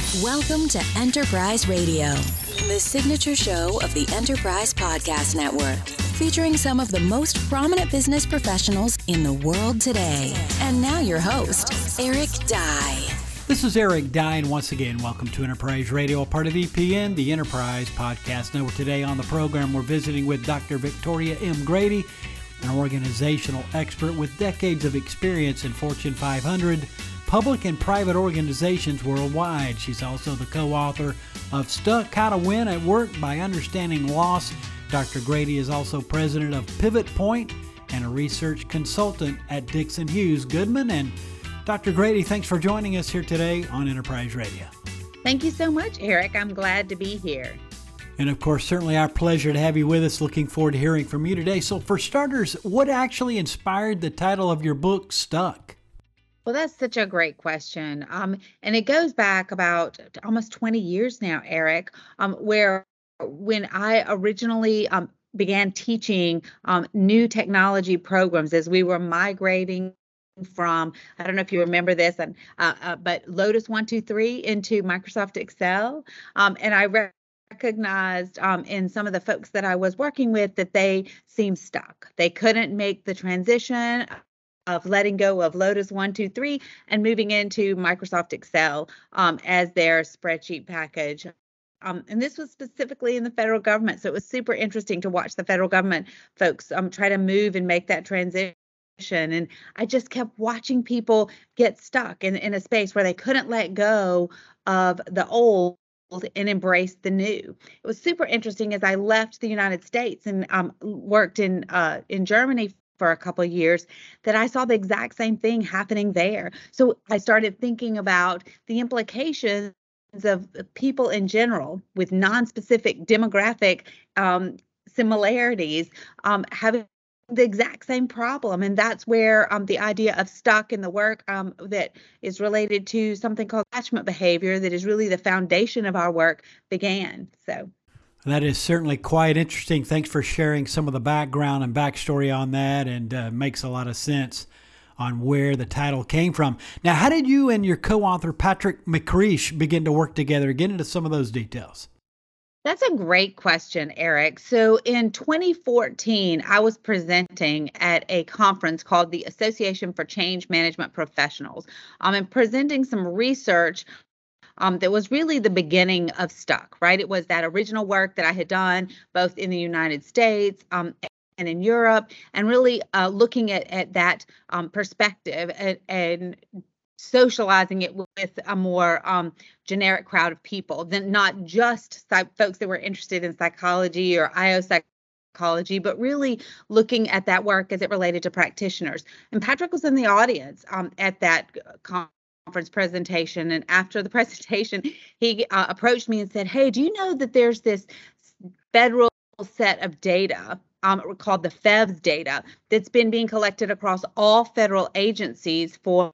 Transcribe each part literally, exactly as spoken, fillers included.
Welcome to Enterprise Radio, the signature show of the Enterprise Podcast Network, featuring some of the most prominent business professionals in the world today. And now your host, Eric Dye. This is Eric Dye, and once again, welcome to Enterprise Radio, a part of E P N, the Enterprise Podcast Network. Today on the program, we're visiting with Doctor Victoria M. Grady, an organizational expert with decades of experience in Fortune five hundred, public and private organizations worldwide. She's also the co-author of Stuck: How to Win at Work by Understanding Loss. Doctor Grady is also president of Pivot Point and a research consultant at Dixon Hughes Goodman. And Doctor Grady, thanks for joining us here today on Enterprise Radio. Thank you so much, Eric. I'm glad to be here. And of course, certainly our pleasure to have you with us. Looking forward to hearing from you today. So for starters, what actually inspired the title of your book, Stuck? Well, that's such a great question. Um, and it goes back about almost twenty years now, Eric, um, where when I originally um, began teaching um, new technology programs as we were migrating from, I don't know if you remember this, and uh, uh, but Lotus one two three into Microsoft Excel. Um, and I re- recognized um, in some of the folks that I was working with that they seemed stuck. They couldn't make the transition of letting go of Lotus one two three and moving into Microsoft Excel um, as their spreadsheet package. Um, and this was specifically in the federal government. So it was super interesting to watch the federal government folks um, try to move and make that transition. And I just kept watching people get stuck in, in a space where they couldn't let go of the old and embrace the new. It was super interesting as I left the United States and um, worked in uh, in Germany for a couple of years, that I saw the exact same thing happening there. So I started thinking about the implications of people in general with non-specific demographic um, similarities um, having the exact same problem. And that's where um, the idea of stuck in the work um, that is related to something called attachment behavior, that is really the foundation of our work, began. So that is certainly quite interesting. Thanks for sharing some of the background and backstory on that, and uh, makes a lot of sense on where the title came from. Now, how did you and your co-author Patrick McCreesh begin to work together? Get into some of those details. That's a great question, Eric. So in twenty fourteen, I was presenting at a conference called the Association for Change Management Professionals. Um, and presenting some research Um, that was really the beginning of Stuck, right? It was that original work that I had done both in the United States um, and in Europe, and really uh, looking at, at that um, perspective and, and socializing it with a more um, generic crowd of people, than not just psych- folks that were interested in psychology or I O psychology, but really looking at that work as it related to practitioners. And Patrick was in the audience um, at that conference. conference presentation. And after the presentation, he uh, approached me and said, "Hey, do you know that there's this federal set of data um, called the F E V S data that's been being collected across all federal agencies for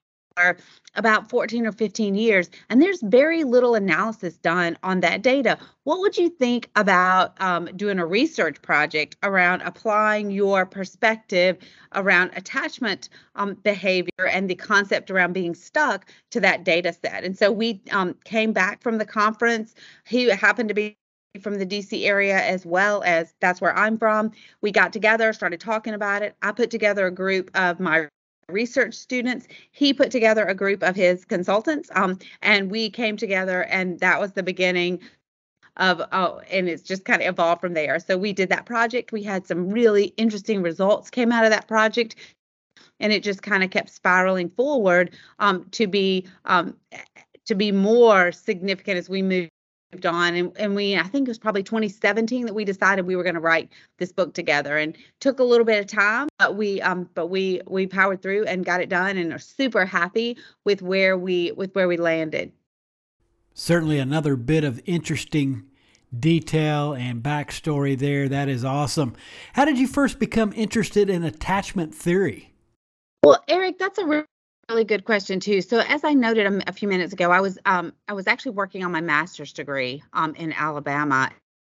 about fourteen or fifteen years, and there's very little analysis done on that data. What would you think about um, doing a research project around applying your perspective around attachment um, behavior and the concept around being stuck to that data set?" And so we um, came back from the conference. He happened to be from the D C area, as well as that's where I'm from. We got together, started talking about it. I put together a group of my research students. He put together a group of his consultants, um, and we came together, and that was the beginning of, oh, and it's just kind of evolved from there. So we did that project. We had some really interesting results came out of that project, and it just kind of kept spiraling forward um, to be um, to be more significant as we moved on. And, and we, I think it was probably twenty seventeen that we decided we were going to write this book together, and took a little bit of time, but we, um, but we, we powered through and got it done, and are super happy with where we, with where we landed. Certainly another bit of interesting detail and backstory there. That is awesome. How did you first become interested in attachment theory? Well, Eric, that's a really Really good question too. So as I noted a, a few minutes ago, I was um, I was actually working on my master's degree um, in Alabama,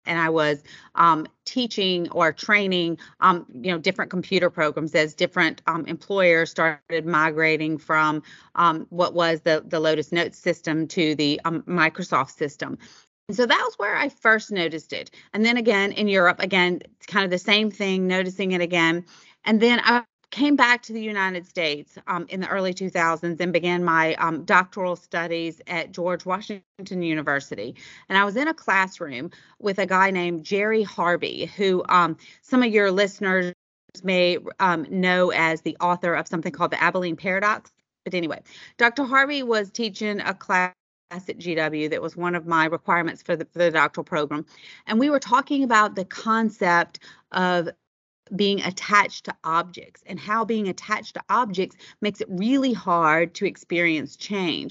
and I was um, teaching or training, um, you know, different computer programs as different um, employers started migrating from um, what was the, the Lotus Notes system to the um, Microsoft system. And so that was where I first noticed it. And then again, in Europe, again, it's kind of the same thing, noticing it again. And then I came back to the United States um, in the early two thousands and began my um, doctoral studies at George Washington University. And I was in a classroom with a guy named Jerry Harvey, who um, some of your listeners may um, know as the author of something called the Abilene Paradox. But anyway, Doctor Harvey was teaching a class at G W that was one of my requirements for the, for the doctoral program. And we were talking about the concept of being attached to objects and how being attached to objects makes it really hard to experience change.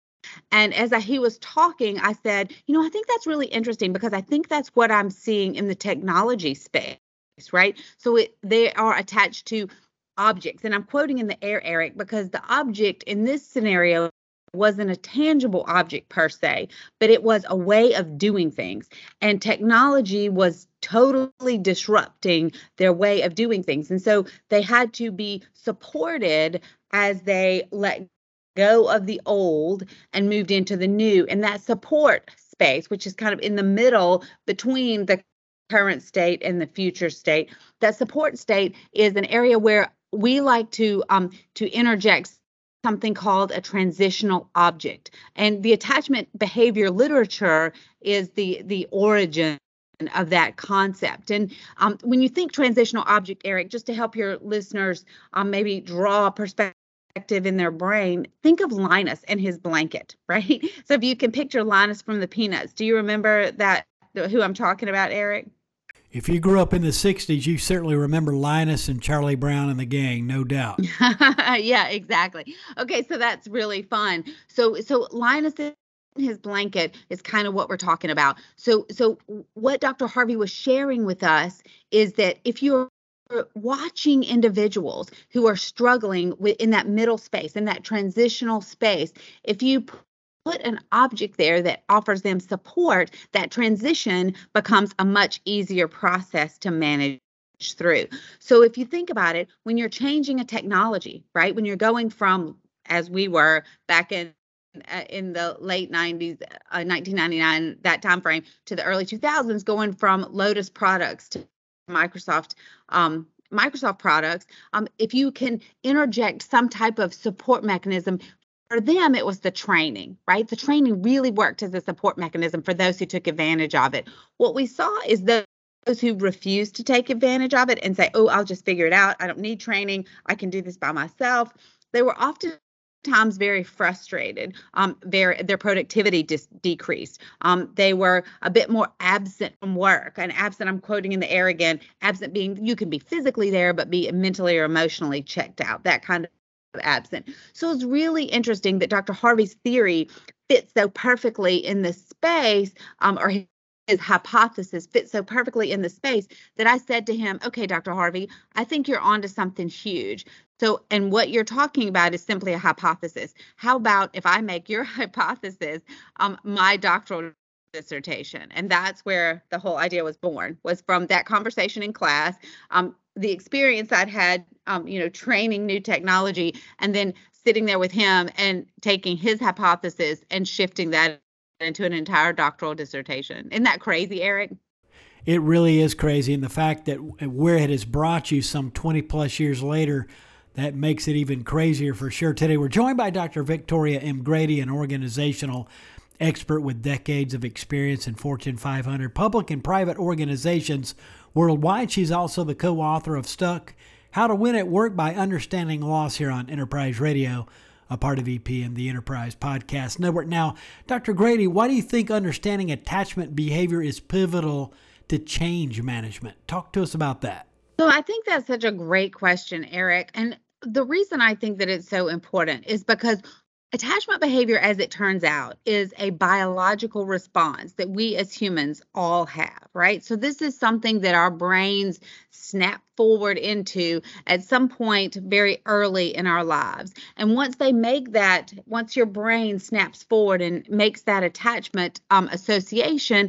And as I, he was talking, I said, you know, I think that's really interesting because I think that's what I'm seeing in the technology space, right? So it, they are attached to objects. And I'm quoting in the air, Eric, because the object in this scenario wasn't a tangible object per se, but it was a way of doing things. And technology was totally disrupting their way of doing things. And so they had to be supported as they let go of the old and moved into the new. And that support space, which is kind of in the middle between the current state and the future state, that support state is an area where we like to um, to interject something called a transitional object. And the attachment behavior literature is the, the origin of that concept. And um, when you think transitional object, Eric, just to help your listeners um, maybe draw a perspective in their brain, think of Linus and his blanket, right? So if you can picture Linus from the Peanuts, do you remember that, who I'm talking about, Eric? If you grew up in the sixties, you certainly remember Linus and Charlie Brown and the gang, no doubt. Yeah, exactly. Okay, so that's really fun. So so Linus and his blanket is kind of what we're talking about. So so what Doctor Harvey was sharing with us is that if you're watching individuals who are struggling with, in that middle space, in that transitional space, if you put an object there that offers them support, that transition becomes a much easier process to manage through. So if you think about it, when you're changing a technology, right, when you're going from, as we were back in uh, in the late nineties, uh, nineteen ninety-nine, that time frame, to the early two thousands, going from Lotus products to Microsoft um, Microsoft products, um, if you can interject some type of support mechanism. For them, it was the training, right? The training really worked as a support mechanism for those who took advantage of it. What we saw is those who refused to take advantage of it and say, oh, I'll just figure it out. I don't need training. I can do this by myself. They were oftentimes very frustrated. Um, their, their productivity dis- decreased. Um, they were a bit more absent from work. And absent, I'm quoting in the air again, absent being you can be physically there, but be mentally or emotionally checked out, that kind of absent. So it's really interesting that Doctor Harvey's theory fits so perfectly in the space, um, or his, his hypothesis fits so perfectly in the space that I said to him, okay, Doctor Harvey, I think you're onto something huge. So, and what you're talking about is simply a hypothesis. How about if I make your hypothesis um, my doctoral dissertation? And that's where the whole idea was born, was from that conversation in class. Um, the experience I'd had, um, you know, training new technology, and then sitting there with him and taking his hypothesis and shifting that into an entire doctoral dissertation. Isn't that crazy, Eric? It really is crazy. And the fact that where it has brought you some twenty plus years later, that makes it even crazier for sure. Today, we're joined by Doctor Victoria M. Grady, an organizational expert with decades of experience in Fortune five hundred public and private organizations worldwide. She's also the co-author of Stuck, How to Win at Work by Understanding Loss, here on Enterprise Radio, a part of E P M, the Enterprise Podcast Network. Now, Doctor Grady, why do you think understanding attachment behavior is pivotal to change management? Talk to us about that. So I think that's such a great question, Eric. And the reason I think that it's so important is because attachment behavior, as it turns out, is a biological response that we as humans all have, right? So this is something that our brains snap forward into at some point very early in our lives. And once they make that, once your brain snaps forward and makes that attachment um, association,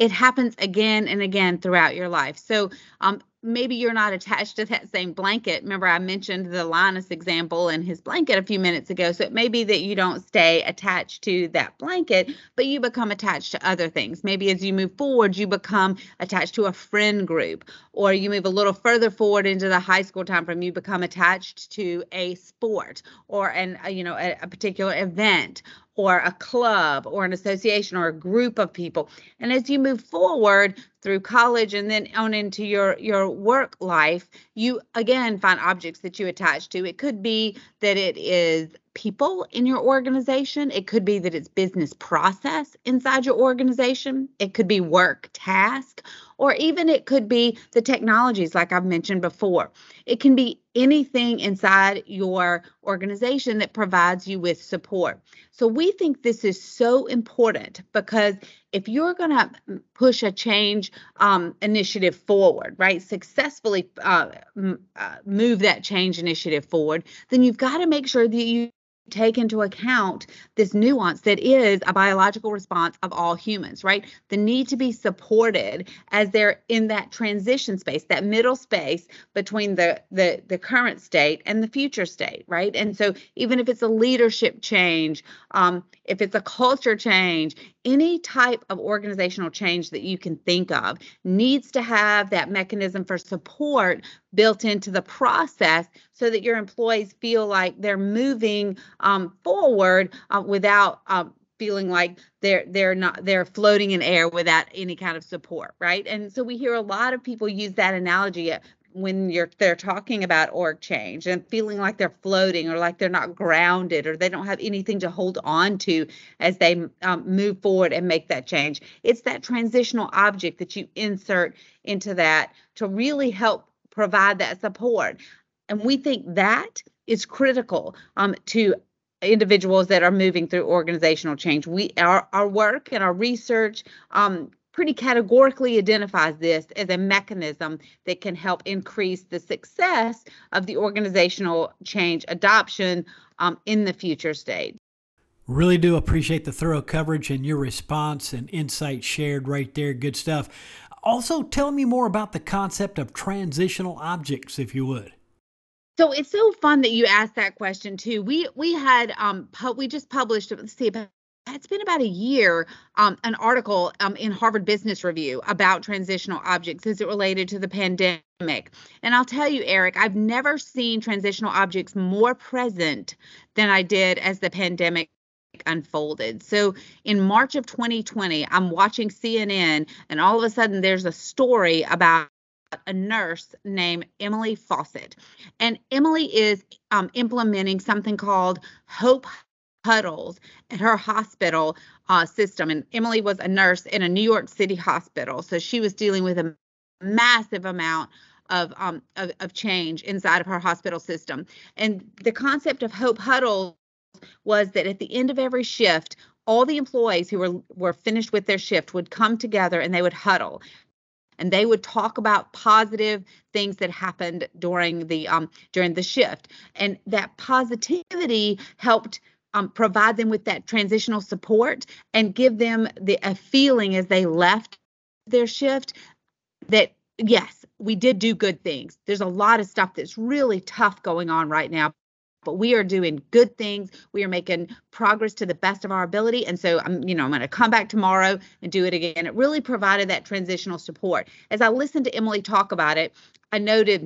it happens again and again throughout your life. So um, maybe you're not attached to that same blanket. Remember, I mentioned the Linus example and his blanket a few minutes ago. So it may be that you don't stay attached to that blanket, but you become attached to other things. Maybe as you move forward, you become attached to a friend group, or you move a little further forward into the high school time frame, you become attached to a sport or an, a, you know, a, a particular event, or a club or an association or a group of people. And as you move forward through college and then on into your, your work life, you again find objects that you attach to. It could be that it is people in your organization. It could be that it's business process inside your organization. It could be work task, or even it could be the technologies like I've mentioned before. It can be anything inside your organization that provides you with support. So we think this is so important because if you're going to push a change um, initiative forward, right, successfully uh, m- uh, move that change initiative forward, then you've got to make sure that you take into account this nuance that is a biological response of all humans, right? The need to be supported as they're in that transition space, that middle space between the, the, the current state and the future state, right? And so even if it's a leadership change, um, if it's a culture change, any type of organizational change that you can think of needs to have that mechanism for support built into the process so that your employees feel like they're moving um, forward uh, without um, feeling like they're they're not they're floating in air without any kind of support, right? And so we hear a lot of people use that analogy when you're they're talking about org change and feeling like they're floating or like they're not grounded or they don't have anything to hold on to as they um, move forward and make that change. It's that transitional object that you insert into that to really help provide that support. And we think that is critical um, to individuals that are moving through organizational change. We our, our work and our research um, pretty categorically identifies this as a mechanism that can help increase the success of the organizational change adoption um, in the future state. Really do appreciate the thorough coverage and your response and insight shared right there. Good stuff. Also, tell me more about the concept of transitional objects, if you would. So it's so fun that you asked that question too. We we had um pu- we just published, let's see, about it's been about a year, um, an article um, in Harvard Business Review about transitional objects as it related to the pandemic. And I'll tell you, Eric, I've never seen transitional objects more present than I did as the pandemic unfolded. So in March of twenty twenty, I'm watching C N N, and all of a sudden there's a story about a nurse named Emily Fawcett. And Emily is um, implementing something called Hope Huddles at her hospital uh, system. And Emily was a nurse in a New York City hospital. So she was dealing with a massive amount of, um, of, of change inside of her hospital system. And the concept of Hope Huddles was that at the end of every shift, all the employees who were, were finished with their shift would come together and they would huddle. And they would talk about positive things that happened during the um, during the shift. And that positivity helped um, provide them with that transitional support and give them the a feeling as they left their shift that, yes, we did do good things. There's a lot of stuff that's really tough going on right now, but we are doing good things. We are making progress to the best of our ability. And so I'm, you know, I'm going to come back tomorrow and do it again. It really provided that transitional support. As I listened to Emily talk about it, I noted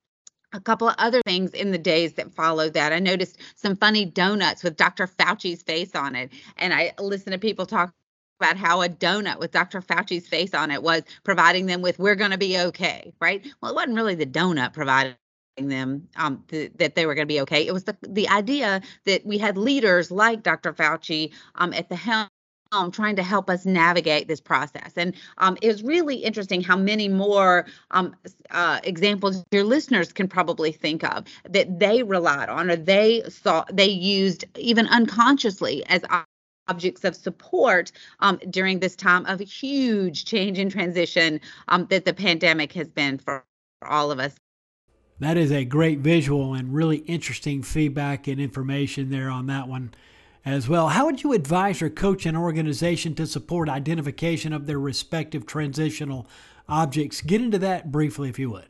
a couple of other things in the days that followed that. I noticed some funny donuts with Doctor Fauci's face on it. And I listened to people talk about how a donut with Doctor Fauci's face on it was providing them with, we're going to be okay, right? Well, it wasn't really the donut providing them um, th- that they were going to be okay. It was the, the idea that we had leaders like Doctor Fauci um, at the helm Um, trying to help us navigate this process. And um, it was really interesting how many more um, uh, examples your listeners can probably think of that they relied on or they saw, they used even unconsciously as objects of support um, during this time of huge change and transition um, that the pandemic has been for, for all of us. That is a great visual and really interesting feedback and information there on that one. as well. How would you advise or coach an organization to support identification of their respective transitional objects? Get into that briefly, if you would.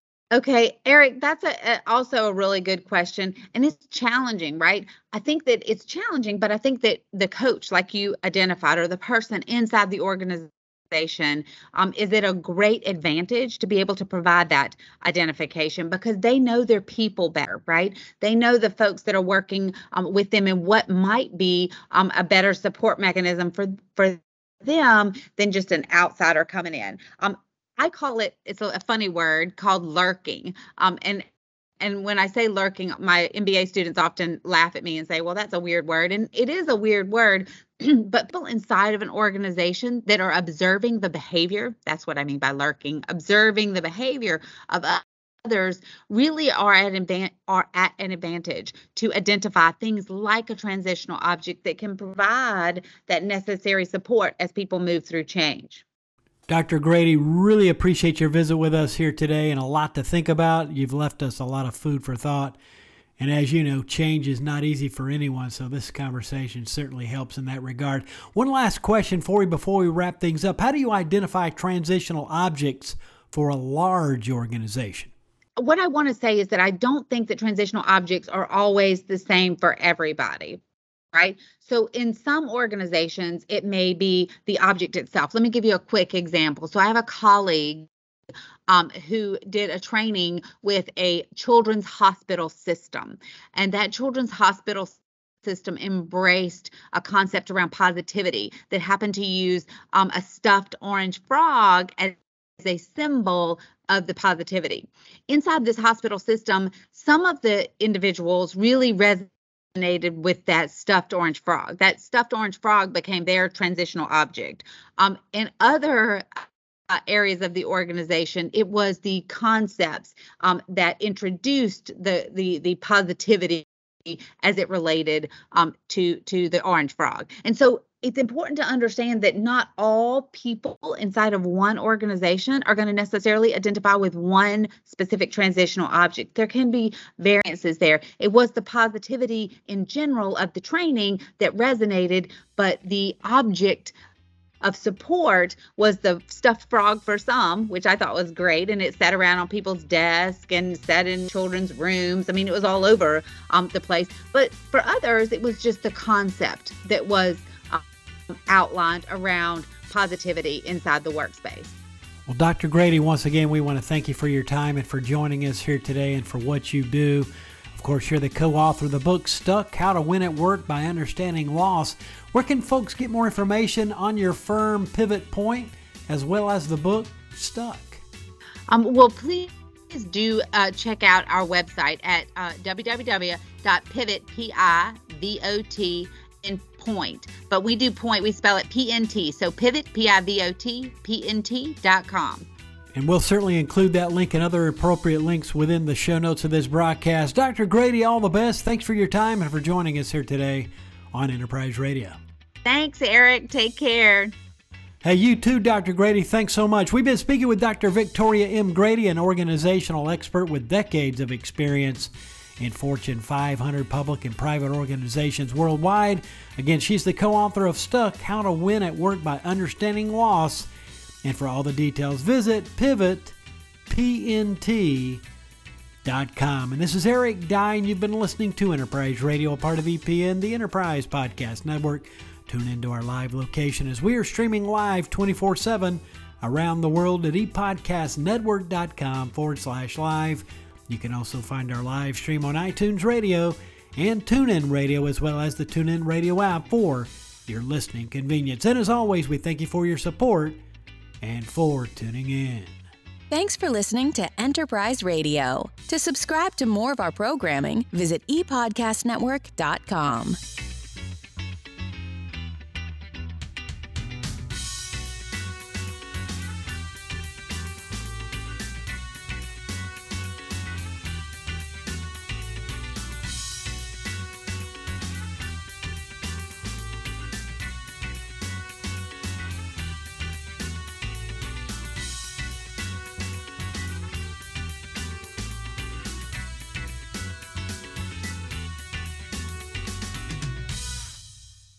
Okay, Eric, that's a, a, also a really good question. And it's challenging, right? I think that it's challenging, but I think that the coach, like you identified, or the person inside the organization, um, is it a great advantage to be able to provide that identification because they know their people better, right? They know the folks that are working um, with them and what might be um, a better support mechanism for, for them than just an outsider coming in. Um, I call it, it's a, a funny word called lurking. Um, and and when I say lurking, my M B A students often laugh at me and say, well, that's a weird word. And it is a weird word, but people inside of an organization that are observing the behavior, that's what I mean by lurking, observing the behavior of others really are at, advan- are at an advantage to identify things like a transitional object that can provide that necessary support as people move through change. Doctor Grady, really appreciate your visit with us here today and a lot to think about. You've left us a lot of food for thought. And as you know, change is not easy for anyone, so this conversation certainly helps in that regard. One last question for you before we wrap things up. How do you identify transitional objects for a large organization? What I want to say is that I don't think that transitional objects are always the same for everybody. Right. So in some organizations, it may be the object itself. Let me give you a quick example. So I have a colleague um, who did a training with a children's hospital system, and that children's hospital system embraced a concept around positivity that happened to use um, a stuffed orange frog as a symbol of the positivity. Inside this hospital system, some of the individuals really resonated with that stuffed orange frog. That stuffed orange frog became their transitional object. Um, in other uh, areas of the organization, it was the concepts um, that introduced the the the positivity as it related um, to to the orange frog. And so it's important to understand that not all people inside of one organization are going to necessarily identify with one specific transitional object. There can be variances there. It was the positivity in general of the training that resonated, but the object of support was the stuffed frog for some, which I thought was great. And it sat around on people's desks and sat in children's rooms. I mean, it was all over um, the place. But for others, it was just the concept that was outlined around positivity inside the workspace. Well, Doctor Grady, once again, we want to thank you for your time and for joining us here today and for what you do. Of course, you're the co-author of the book, Stuck, How to Win at Work by Understanding Loss. Where can folks get more information on your firm, Pivot Point, as well as the book, Stuck? Um, well, please do uh, check out our website at uh, w w w dot pivot, P I V O T, in point. But we do point, we spell it P N T. So pivot, P I V O T, P N T dot com. And we'll certainly include that link and other appropriate links within the show notes of this broadcast. Doctor Grady, all the best. Thanks for your time and for joining us here today on Enterprise Radio. Thanks, Eric. Take care. Hey, you too, Doctor Grady. Thanks so much. We've been speaking with Doctor Victoria M. Grady, an organizational expert with decades of experience in Fortune five hundred public and private organizations worldwide. Again, she's the co-author of Stuck, How to Win at Work by Understanding Loss. And for all the details, visit pivot P N T dot com. And this is Eric Dine. You've been listening to Enterprise Radio, a part of E P N, the Enterprise Podcast Network. Tune into our live location as we are streaming live twenty-four seven around the world at epodcastnetwork.com forward slash live. You can also find our live stream on iTunes Radio and TuneIn Radio, as well as the TuneIn Radio app for your listening convenience. And as always, we thank you for your support and for tuning in. Thanks for listening to Enterprise Radio. To subscribe to more of our programming, visit e podcast network dot com.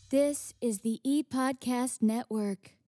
This is the ePodcast Network.